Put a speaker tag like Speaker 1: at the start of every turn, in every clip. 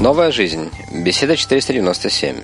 Speaker 1: Новая жизнь. Беседа 497.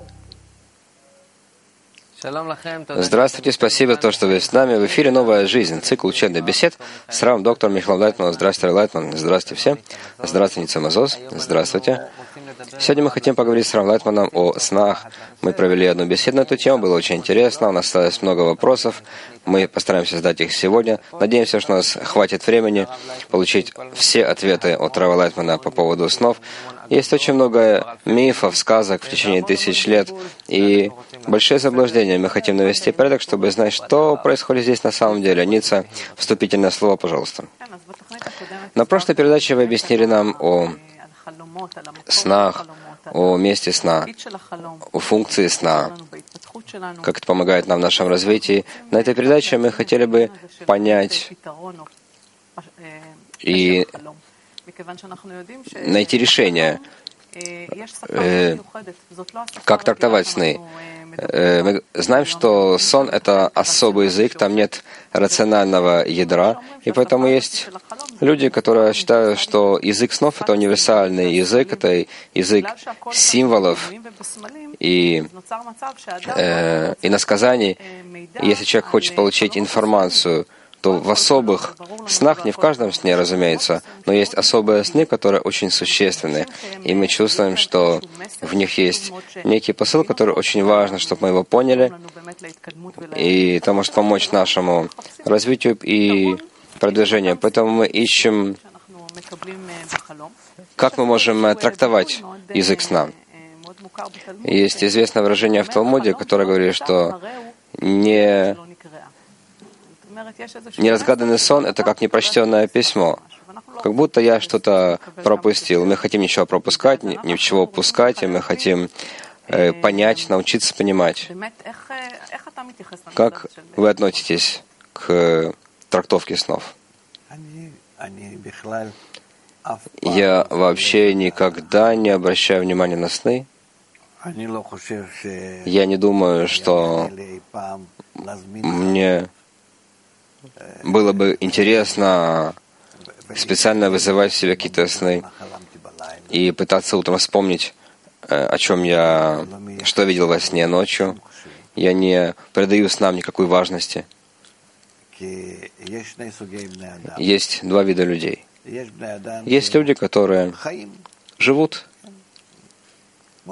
Speaker 1: Здравствуйте, спасибо за то, что вы с нами. В эфире «Новая жизнь», цикл учебных бесед с равом доктором Михаилом Лайтманом. Здравствуйте, Лайтман. Здравствуйте все. Здравствуйте, Ница Азоз. Здравствуйте. Сегодня мы хотим поговорить с равом Лайтманом о снах. Мы провели одну беседу на эту тему, было очень интересно. У нас осталось много вопросов. Мы постараемся задать их сегодня. Надеемся, что у нас хватит времени получить все ответы от рава Лайтмана по поводу снов. Есть очень много мифов, сказок в течение тысяч лет и большие заблуждения. Мы хотим навести порядок, чтобы знать, что происходит здесь на самом деле. Ница, вступительное слово, пожалуйста. На прошлой передаче вы объяснили нам о снах, о месте сна, о функции сна, как это помогает нам в нашем развитии. На этой передаче мы хотели бы понять и найти решение, как трактовать сны. Мы знаем, что сон — это особый язык, там нет рационального ядра, и поэтому есть люди, которые считают, что язык снов — это универсальный язык, это язык символов и иносказаний. Если человек хочет получить информацию, то в особых снах, не в каждом сне, разумеется, но есть особые сны, которые очень существенны. И мы чувствуем, что в них есть некий посыл, который очень важно, чтобы мы его поняли. И это может помочь нашему развитию и продвижению. Поэтому мы ищем, как мы можем трактовать язык сна. Есть известное выражение в Талмуде, которое говорит, что неразгаданный сон — это как непрочтенное письмо. Как будто я что-то пропустил. Мы хотим ничего пропускать, ничего упускать, и мы хотим понять, научиться понимать. Как вы относитесь к трактовке снов? Я вообще никогда не обращаю внимания на сны. Я не думаю, что мне было бы интересно специально вызывать в себе какие-то сны и пытаться утром вспомнить, что видел во сне ночью. Я не придаю снам никакой важности. Есть два вида людей. Есть люди, которые живут. У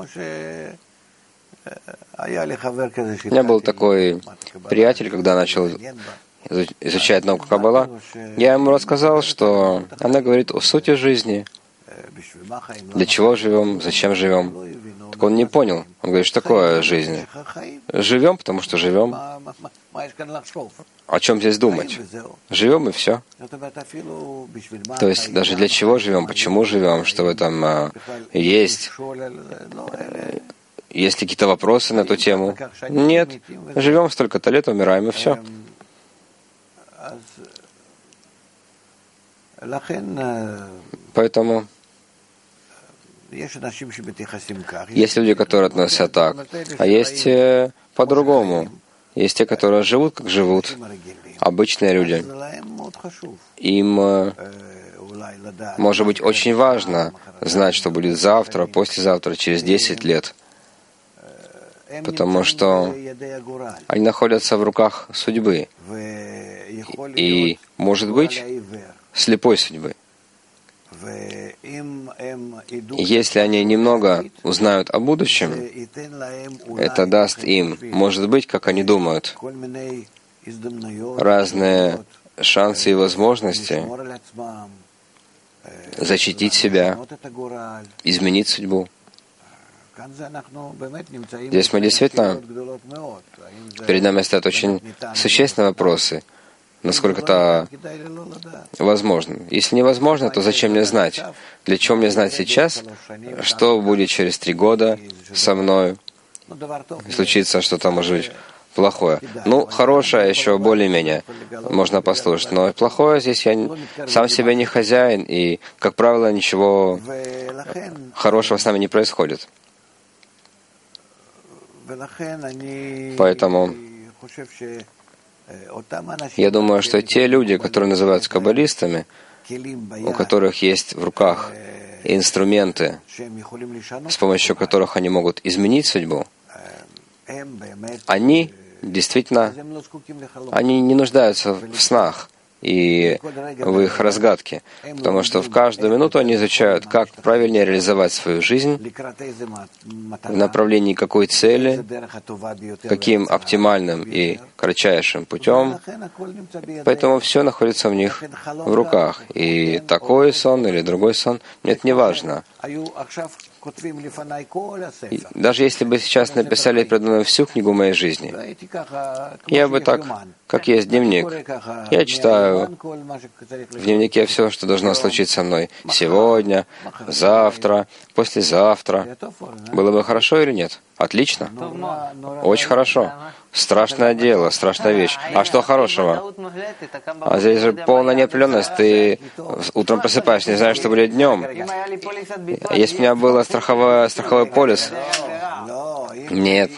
Speaker 1: меня был такой приятель, когда начал изучать науку Каббала, я ему рассказал, что она говорит о сути жизни, для чего живем, зачем живем. Так он не понял. Он говорит, что такое жизнь? Живем, потому что живем. О чем здесь думать? Живем и все. То есть даже для чего живем, почему живем, что в этом есть. Есть ли какие-то вопросы на эту тему? Нет. Живем столько-то лет, умираем и все. Поэтому есть люди, которые относятся так, а есть по-другому. Есть те, которые живут, как живут, обычные люди. Им, может быть, очень важно знать, что будет завтра, послезавтра, через 10 лет, потому что они находятся в руках судьбы и, может быть, слепой судьбы. Если они немного узнают о будущем, это даст им, может быть, как они думают, разные шансы и возможности защитить себя, изменить судьбу. Здесь мы действительно, перед нами стоят очень существенные вопросы, насколько это возможно. Если невозможно, то зачем мне знать? Для чего мне знать сейчас, что будет через 3 года со мной? Случится что-то, может быть, плохое. Хорошее еще более-менее можно послушать, но плохое здесь я сам себе не хозяин, и, как правило, ничего хорошего с нами не происходит. Поэтому я думаю, что те люди, которые называются каббалистами, у которых есть в руках инструменты, с помощью которых они могут изменить судьбу, они действительно, они не нуждаются в снах и в их разгадке, потому что в каждую минуту они изучают, как правильнее реализовать свою жизнь, в направлении какой цели, каким оптимальным и кратчайшим путем. Поэтому все находится в них в руках. И такой сон или другой сон, нет, не важно. Даже если бы сейчас написали передо мной всю книгу моей жизни, я бы так, как есть дневник, я читаю в дневнике все, что должно случиться со мной сегодня, завтра, послезавтра. Было бы хорошо или нет? Отлично. Очень хорошо. Страшное дело, страшная вещь. А что хорошего? А здесь же полная неопределенность. Ты утром просыпаешься, не знаешь, что будет днем. Если у меня был страховой полис, нет.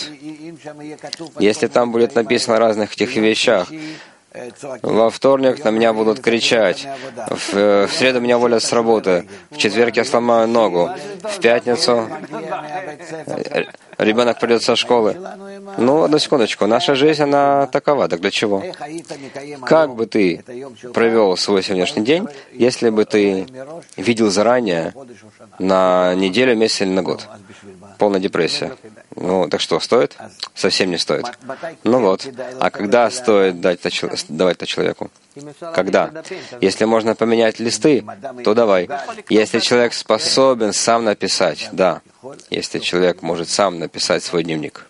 Speaker 1: Если там будет написано о разных этих вещах, во вторник на меня будут кричать, в среду меня уволят с работы, в четверг я сломаю ногу, в пятницу ребенок придет со школы. Ну, одну секундочку, наша жизнь, она такова, так для чего? Как бы ты провел свой сегодняшний день, если бы ты видел заранее на неделю, месяц или на год? Полная депрессия. Ну, так что, стоит? Совсем не стоит. Ну вот. А когда стоит давать это человеку? Когда? Если можно поменять листы, то давай. Если человек способен сам написать, да. Если человек может сам написать свой дневник.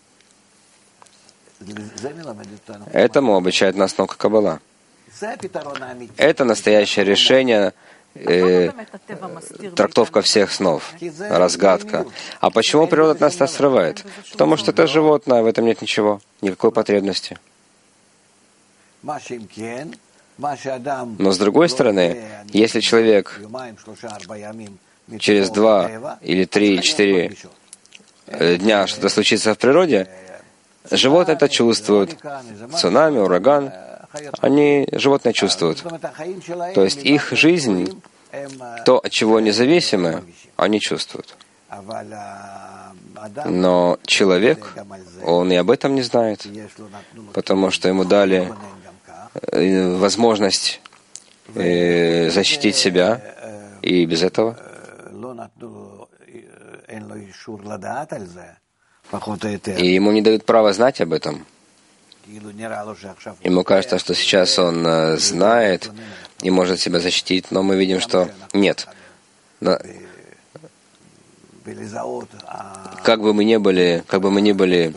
Speaker 1: Этому обучает нас наука Каббала. Это настоящее решение, трактовка всех снов, разгадка. А почему природа от нас скрывает? Потому что это животное, в этом нет ничего, никакой потребности. Но с другой стороны, если человек через 2 или 3 или 4 дня что-то случится в природе, животные это чувствуют. Цунами, ураган, животные чувствуют. То есть их жизнь, то, от чего они зависимы, они чувствуют. Но человек, он и об этом не знает, потому что ему дали возможность защитить себя, и без этого. И ему не дают права знать об этом. Ему кажется, что сейчас он знает и может себя защитить, но мы видим, что нет. Как бы мы ни были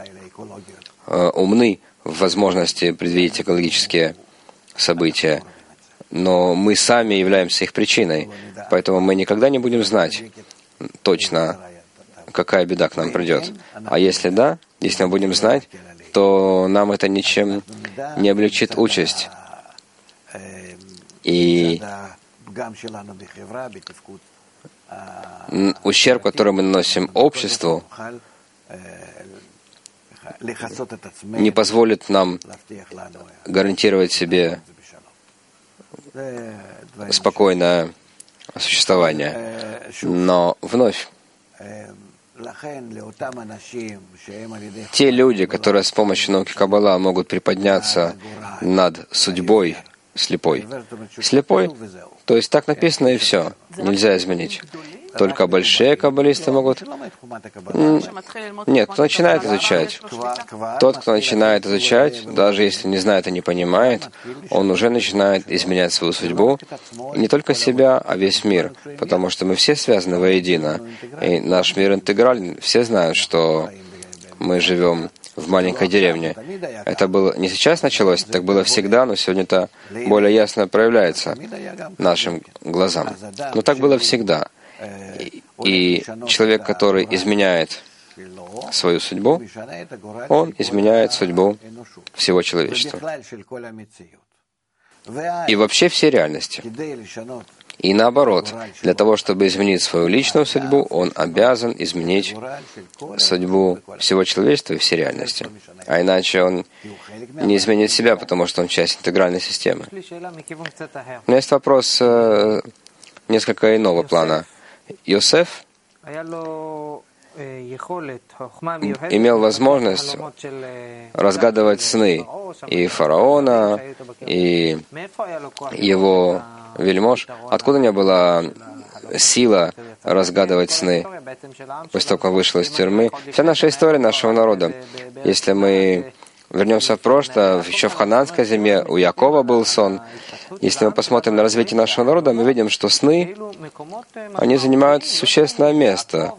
Speaker 1: умны в возможности предвидеть экологические события, но мы сами являемся их причиной, поэтому мы никогда не будем знать точно, какая беда к нам придет. А если да, если мы будем знать, то нам это ничем не облегчит участь. И ущерб, который мы наносим обществу, не позволит нам гарантировать себе спокойное существование. Но вновь, те люди, которые с помощью науки Каббала могут приподняться над судьбой слепой. Слепой, то есть так написано и все, нельзя изменить. Только большие каббалисты могут. Нет, кто начинает изучать. Тот, кто начинает изучать, даже если не знает и не понимает, он уже начинает изменять свою судьбу. И не только себя, а весь мир. Потому что мы все связаны воедино. И наш мир интегрален. Все знают, что мы живем в маленькой деревне. Это было не сейчас началось, так было всегда, но сегодня это более ясно проявляется нашим глазам. Но так было всегда. И человек, который изменяет свою судьбу, он изменяет судьбу всего человечества. И вообще всей реальности. И наоборот, для того, чтобы изменить свою личную судьбу, он обязан изменить судьбу всего человечества и всей реальности. А иначе он не изменит себя, потому что он часть интегральной системы. У меня есть вопрос несколько иного плана. Йосеф имел возможность разгадывать сны и фараона, и его вельмож. Откуда у него была сила разгадывать сны после того, как он вышел из тюрьмы? Вся наша история нашего народа. Если мы вернемся в прошлое, еще в ханаанской земле у Якова был сон. Если мы посмотрим на развитие нашего народа, мы видим, что сны, они занимают существенное место.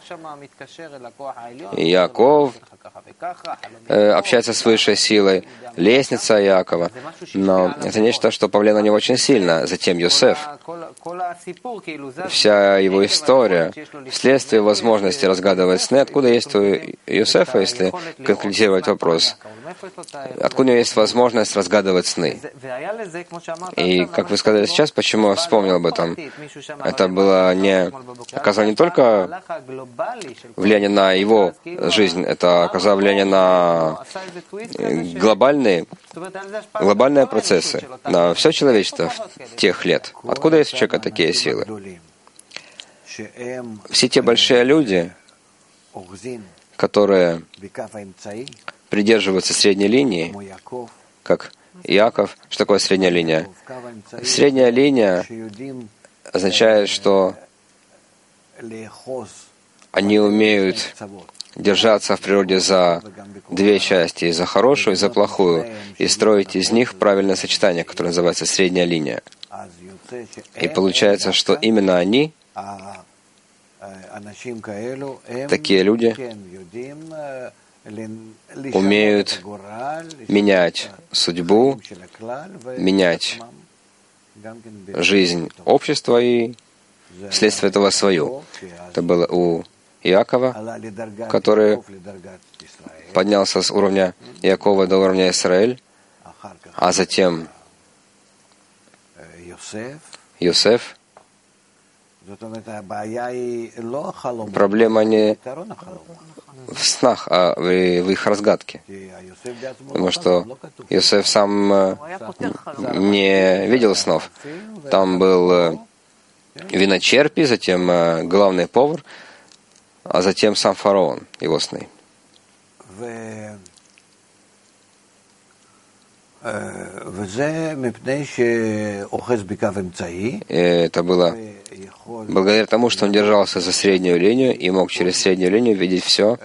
Speaker 1: И Яков общается с высшей силой, лестница Якова. Но это нечто, что повлияло на него очень сильно. Затем Йосеф. Вся его история, вследствие возможности разгадывать сны, откуда есть у Йосефа, если конкретизировать вопрос, откуда у него есть возможность разгадывать сны. И, как вы сказали сейчас, почему я вспомнил об этом? Это было оказало не только влияние на его жизнь, это оказало влияние на глобальные процессы, на все человечество тех лет. Откуда есть у человека такие силы? Все те большие люди, которые придерживаются средней линии, как Иаков. Что такое средняя линия? Средняя линия означает, что они умеют держаться в природе за две части, за хорошую и за плохую, и строить из них правильное сочетание, которое называется средняя линия. И получается, что именно они, такие люди, умеют менять судьбу, менять жизнь общества и вследствие этого свою. Это было у Иакова, который поднялся с уровня Иакова до уровня Израиль, а затем Йосеф. Проблема не в снах, а в их разгадке. Потому что Йосеф сам не видел снов. Там был виночерпий, затем главный повар, а затем сам фараон, его сны. Это было благодаря тому, что он держался за среднюю линию и мог через среднюю линию видеть все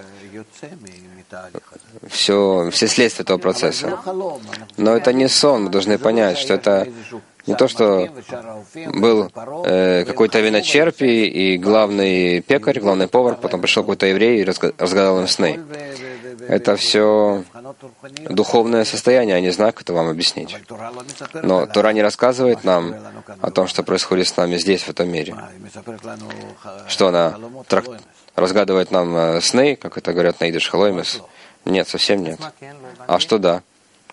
Speaker 1: следствия этого процесса. Но это не сон, мы должны понять, что это не то, что был какой-то виночерпий и главный пекарь, главный повар, потом пришел какой-то еврей и разгадал им сны. Это все духовное состояние, я не знаю, как это вам объяснить. Но Тора не рассказывает нам о том, что происходит с нами здесь, в этом мире. Что она разгадывает нам сны, как это говорят на идиш халоймес? Нет, совсем нет. А что да?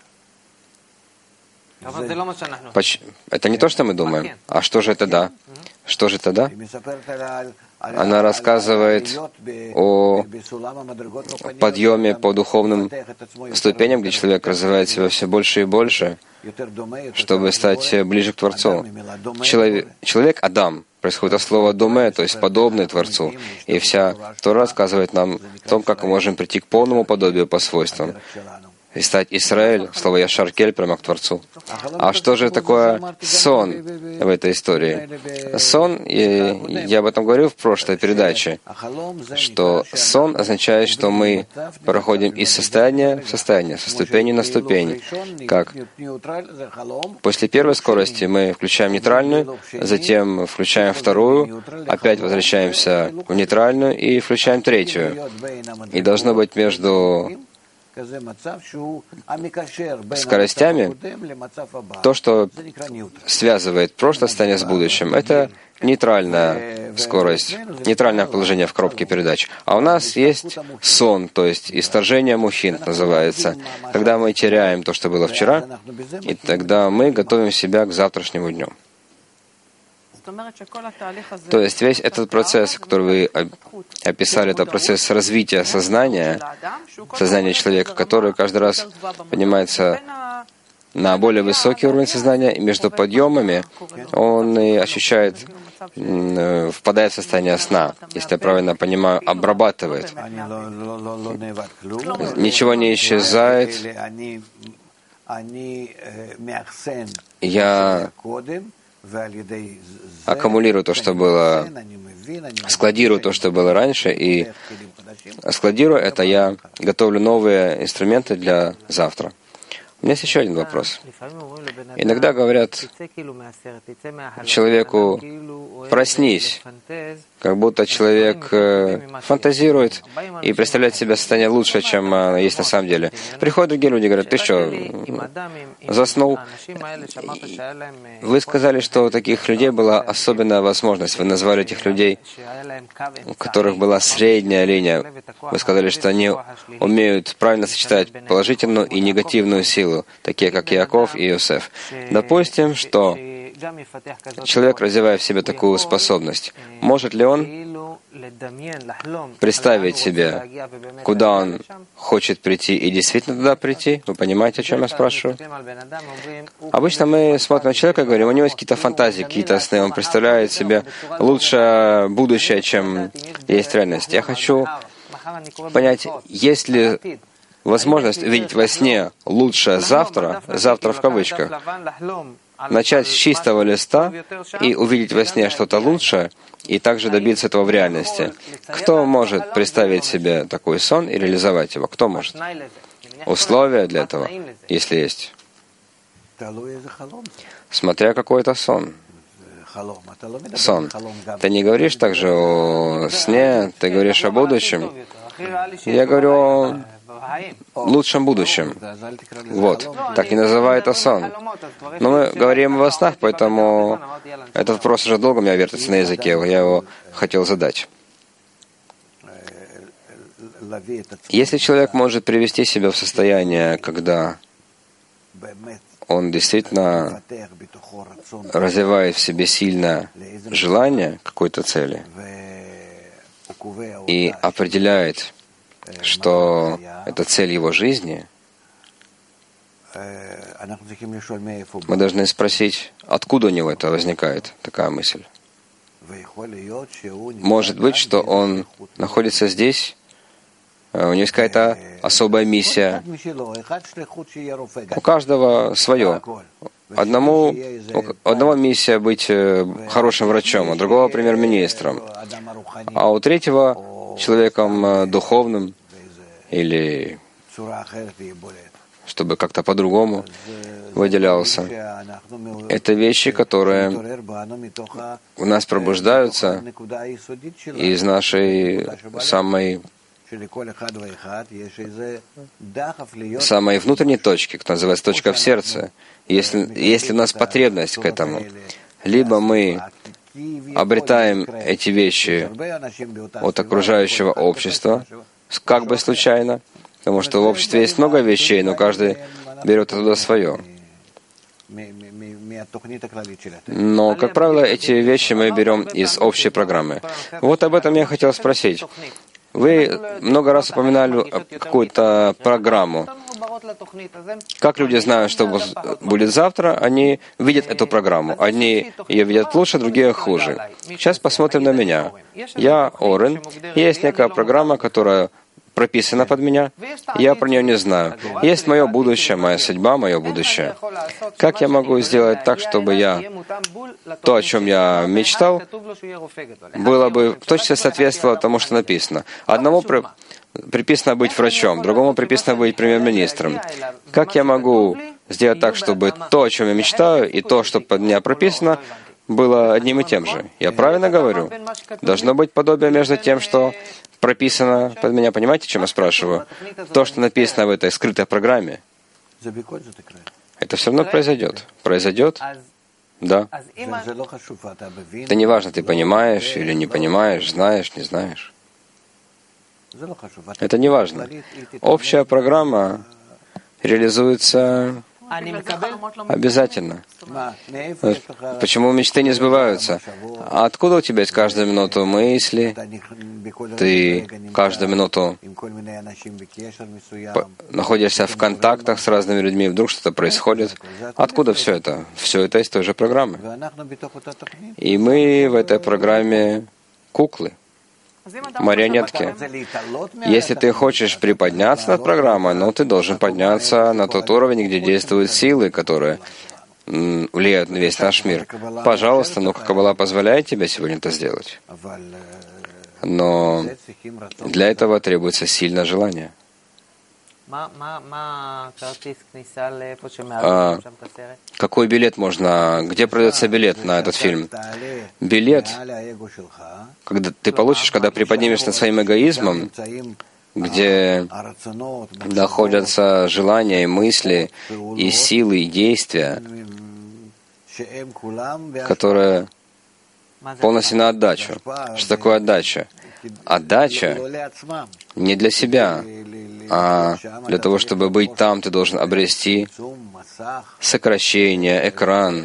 Speaker 1: Это не то, что мы думаем. А что же это да? Что же это да? Она рассказывает о подъеме по духовным ступеням, где человек развивает себя все больше и больше, чтобы стать ближе к Творцу. Человек Адам, происходит от слова «думе», то есть подобный Творцу. И вся Тора рассказывает нам о том, как мы можем прийти к полному подобию по свойствам. И стать Исраэль, слово Яшар Кель, прямо к Творцу. А что же такое сон в этой истории? Сон, и я об этом говорил в прошлой передаче, что сон означает, что мы проходим из состояния в состояние, со ступени на ступень. Как после первой скорости мы включаем нейтральную, затем включаем вторую, опять возвращаемся в нейтральную и включаем третью. И должно быть между скоростями то, что связывает прошлое состояние с будущим. Это нейтральная скорость, нейтральное положение в коробке передач. А у нас есть сон, то есть исторжение мужчин называется, когда мы теряем то, что было вчера, и тогда мы готовим себя к завтрашнему дню. То есть весь этот процесс, который вы описали, это процесс развития сознания человека, который каждый раз поднимается на более высокий уровень сознания, и между подъемами он и ощущает, впадает в состояние сна, если я правильно понимаю, обрабатывает. Ничего не исчезает. Я аккумулирую то, что было, складирую то, что было раньше, и складируя это, я готовлю новые инструменты для завтра. У меня есть еще один вопрос. Иногда говорят человеку: проснись, как будто человек фантазирует и представляет себе состояние лучше, чем есть на самом деле. Приходят другие люди и говорят: ты что, заснул? Вы сказали, что у таких людей была особенная возможность. Вы назвали этих людей, у которых была средняя линия. Вы сказали, что они умеют правильно сочетать положительную и негативную силу, такие как Иаков и Иосиф. Допустим, что человек, развивая в себе такую способность, может ли он представить себе, куда он хочет прийти, и действительно туда прийти? Вы понимаете, о чем я спрашиваю? Обычно мы смотрим на человека и говорим: у него есть какие-то фантазии, какие-то сны, он представляет себе лучшее будущее, чем есть реальность. Я хочу понять, есть ли возможность увидеть во сне лучшее завтра, завтра в кавычках, начать с чистого листа и увидеть во сне что-то лучшее, и также добиться этого в реальности. Кто может представить себе такой сон и реализовать его? Кто может? Условия для этого, если есть. Смотря какой это сон. Сон. Ты не говоришь также о сне, ты говоришь о будущем. Я говорю о лучшем будущем. Вот. Так не называй это сон. Но мы говорим во снах, поэтому этот вопрос уже долго у меня вертится на языке. Я его хотел задать. Если человек может привести себя в состояние, когда он действительно развивает в себе сильное желание какой-то цели и определяет, что это цель его жизни, мы должны спросить, откуда у него это возникает, такая мысль. Может быть, что он находится здесь, у него есть какая-то особая миссия. У каждого свое. У одного миссия быть хорошим врачом, у другого премьер-министром, а у третьего человеком духовным или чтобы как-то по-другому выделялся. Это вещи, которые у нас пробуждаются из нашей самой внутренней точки, которая называется точка в сердце. Если у нас потребность к этому, либо мы обретаем эти вещи от окружающего общества, как бы случайно, потому что в обществе есть много вещей, но каждый берет оттуда свое. Но, как правило, эти вещи мы берем из общей программы. Вот об этом я хотел спросить. Вы много раз упоминали какую-то программу. Как люди знают, что будет завтра, они видят эту программу. Одни ее видят лучше, другие хуже. Сейчас посмотрим на меня. Я Орен. Есть некая программа, которая прописана под меня. Я про нее не знаю. Есть мое будущее, моя судьба, мое будущее. Как я могу сделать так, чтобы то, о чем я мечтал, было бы в точности соответствовало тому, что написано? Одному приписано быть врачом, другому приписано быть премьер-министром. Как я могу сделать так, чтобы то, о чем я мечтаю, и то, что под меня прописано, было одним и тем же? Я правильно говорю? Должно быть подобие между тем, что прописано под меня. Понимаете, чем я спрашиваю? То, что написано в этой скрытой программе, это все равно произойдет. Произойдет? Да. Это не важно, ты понимаешь или не понимаешь, знаешь, не знаешь. Это не важно. Общая программа реализуется Обязательно. Почему мечты не сбываются? А откуда у тебя есть каждую минуту мысли? Ты каждую минуту находишься в контактах с разными людьми, и вдруг что-то происходит. Откуда все это? Все это из той же программы. И мы в этой программе куклы, марионетки. Если ты хочешь приподняться над программой, но ты должен подняться на тот уровень, где действуют силы, которые влияют на весь наш мир. Пожалуйста, ну-ка, Каббала позволяет тебе сегодня это сделать. Но для этого требуется сильное желание. Какой билет можно... Где продается билет на этот фильм? Билет, когда ты получишь, когда приподнимешься над своим эгоизмом, где находятся желания и мысли, и силы, и действия, которые полностью на отдачу. Что такое отдача? Отдача не для себя, а для того, чтобы быть там, ты должен обрести сокращение, экран,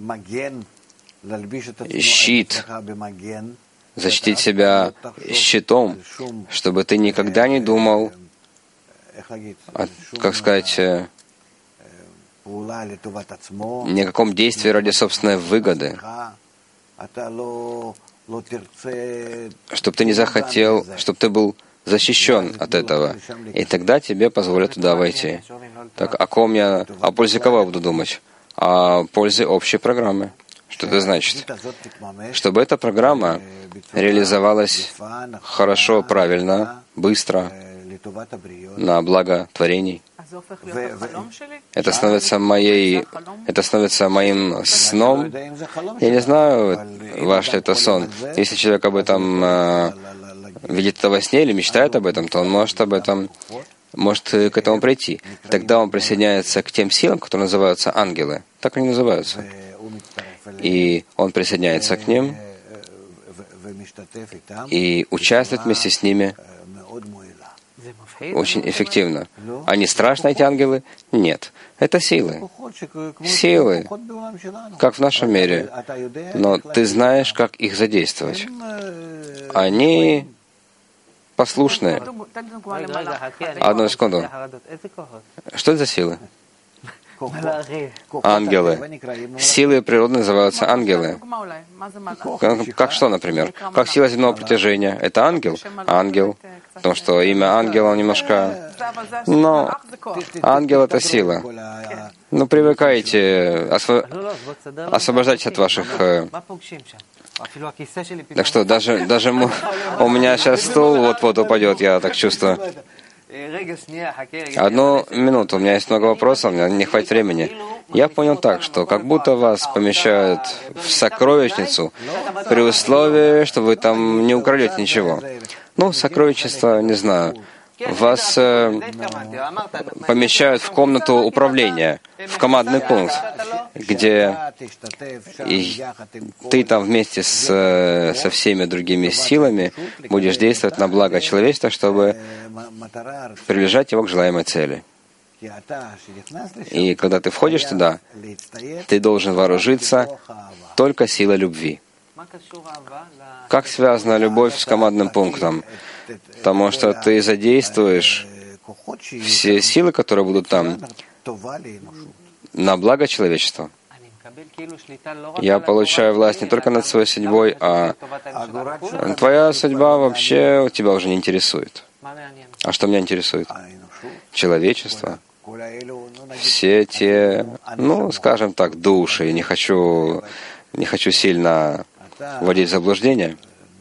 Speaker 1: щит, защитить себя щитом, чтобы ты никогда не думал, как сказать, ни о каком действии ради собственной выгоды, чтобы ты не захотел, чтобы ты был защищен от этого, и тогда тебе позволят туда войти. Так, о ком я, о пользе кого я буду думать? О пользе общей программы. Что это значит? Чтобы эта программа реализовалась хорошо, правильно, быстро, на благо творений. Это становится моим сном. Я не знаю, ваш ли это сон. Если человек об этом видит это во сне или мечтает об этом, то он может к этому прийти. Тогда он присоединяется к тем силам, которые называются ангелы. Так они называются. И он присоединяется к ним и участвует вместе с ними очень эффективно. Они страшны, эти ангелы? Нет. Это силы. Силы, как в нашем мире. Но ты знаешь, как их задействовать. Они послушные. Одну секунду. Что это за силы? Ангелы. Силы природы называются ангелы. Как что, например? Как сила земного притяжения. Это ангел? Ангел. Потому что имя ангела немножко... Но ангел — это сила. Ну, привыкайте, освобождайтесь от ваших... Так что даже у меня сейчас стул вот-вот упадет, я так чувствую. Одну минуту, у меня есть много вопросов, у меня не хватит времени. Я понял так, что как будто вас помещают в сокровищницу при условии, что вы там не украдете ничего. Ну, сокровищество, не знаю. Вас помещают в комнату управления, в командный пункт, где ты там вместе со всеми другими силами будешь действовать на благо человечества, чтобы приближать его к желаемой цели. И когда ты входишь туда, ты должен вооружиться только силой любви. Как связана любовь с командным пунктом? Потому что ты задействуешь все силы, которые будут там, на благо человечества. Я получаю власть не только над своей судьбой, а твоя судьба вообще тебя уже не интересует. А что меня интересует? Человечество. Все те, скажем так, души. Не хочу сильно вводить в заблуждение.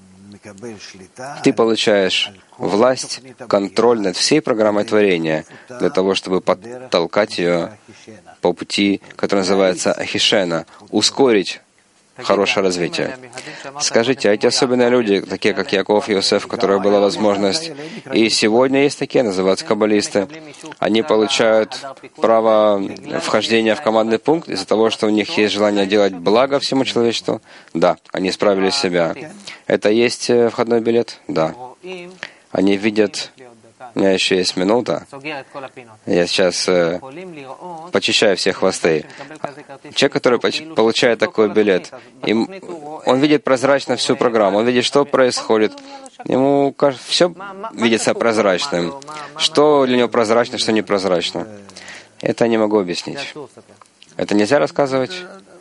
Speaker 1: Ты получаешь власть, контроль над всей программой творения для того, чтобы подтолкать ее по пути, который называется Ахишена, ускорить хорошее развитие. Скажите, а эти особенные люди, такие как Яков и Иосиф, у которых была возможность, и сегодня есть такие, называются каббалисты, они получают право вхождения в командный пункт из-за того, что у них есть желание делать благо всему человечеству? Да, они исправили себя. Это есть входной билет? Да. Они видят У меня еще есть минута. Я сейчас почищаю все хвосты. Человек, который получает такой билет, он видит прозрачно всю программу, он видит, что происходит. Ему все видится прозрачным. Что для него прозрачно, что непрозрачно. Это я не могу объяснить. Это нельзя рассказывать.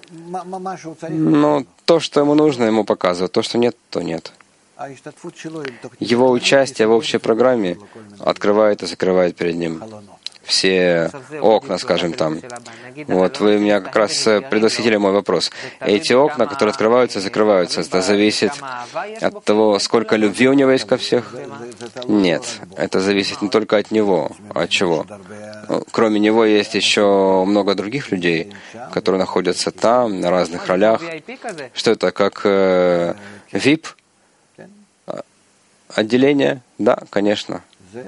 Speaker 1: Но то, что ему нужно, ему показывают. То, что нет, то нет. Его участие в общей программе открывает и закрывает перед ним все окна, скажем там. Вот вы меня как раз предвосхитили мой вопрос. Эти окна, которые открываются и закрываются, это зависит от того, сколько любви у него есть ко всех? Нет, это зависит не только от него. От чего? Кроме него есть еще много других людей, которые находятся там, на разных ролях. Что это, как VIP? Отделение? Да, конечно.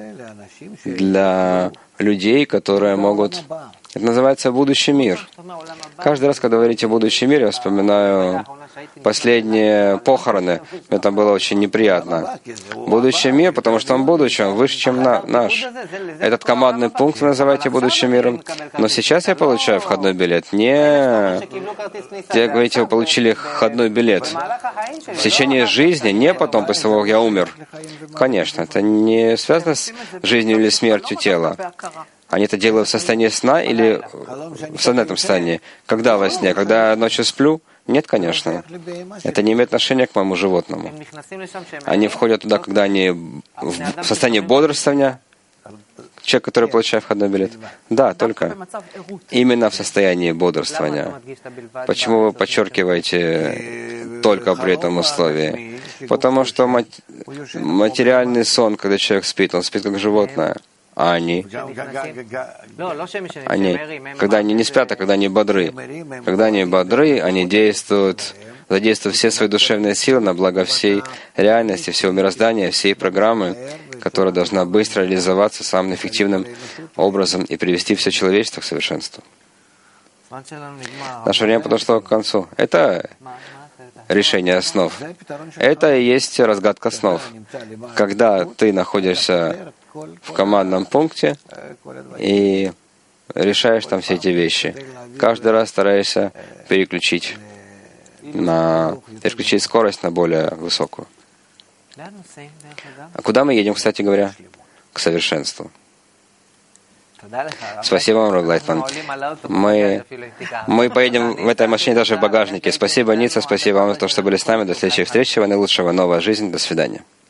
Speaker 1: Для людей, которые могут... Это называется будущий мир. Каждый раз, когда вы говорите «будущий мир», я вспоминаю последние похороны. Это было очень неприятно. Будущий мир, потому что он будущий, он выше, чем наш. Этот командный пункт вы называете будущим миром. Но сейчас я получаю входной билет. Не... Те, говорите, вы получили входной билет. В течение жизни, не потом, после того, как я умер. Конечно, это не связано с жизнью или смертью тела. Они это делают в состоянии сна или в сознательном состоянии? Когда во сне? Когда я ночью сплю? Нет, конечно. Это не имеет отношения к моему животному. Они входят туда, когда они в состоянии бодрствования. Человек, который получает входной билет. Да, только именно в состоянии бодрствования. Почему вы подчеркиваете только при этом условии? Потому что материальный сон, когда человек спит, он спит как животное. А они, когда они не спят, а когда они бодры. Когда они бодры, они задействуют все свои душевные силы на благо всей реальности, всего мироздания, всей программы, которая должна быстро реализоваться самым эффективным образом и привести все человечество к совершенству. Наше время подошло к концу. Это решение основ. Это и есть разгадка основ. Когда ты находишься в командном пункте и решаешь там все эти вещи. Каждый раз стараешься переключить скорость на более высокую. А куда мы едем, кстати говоря? К совершенству. Спасибо вам, Рав Лайтман. Мы поедем в этой машине даже в багажнике. Спасибо, Ницца, спасибо вам за то, что были с нами. До следующей встречи. Всего наилучшего. Новая жизнь. До свидания.